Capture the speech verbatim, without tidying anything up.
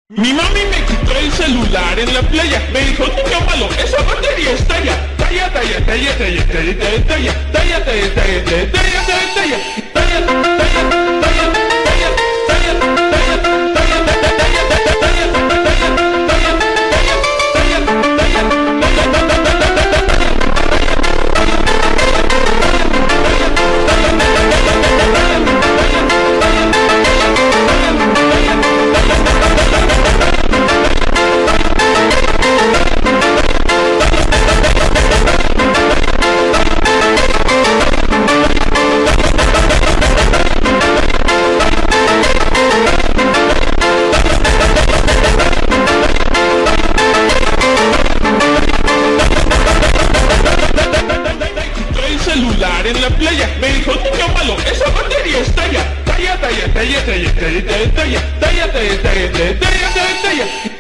Mi mami me quitó el celular en la playa. Me dijo, niño malo, esa batería estalla. Talla, talla, talla, talla, talla, talla, talla, talla, talla, talla, talla, talla, talla, talla, talla, talla, talla, talla, talla, celular en la playa. Me dijo, niño malo, esa batería estalla. Talla, talla, talla, talla, talla, talla, talla, talla, talla, talla, talla, talla, talla.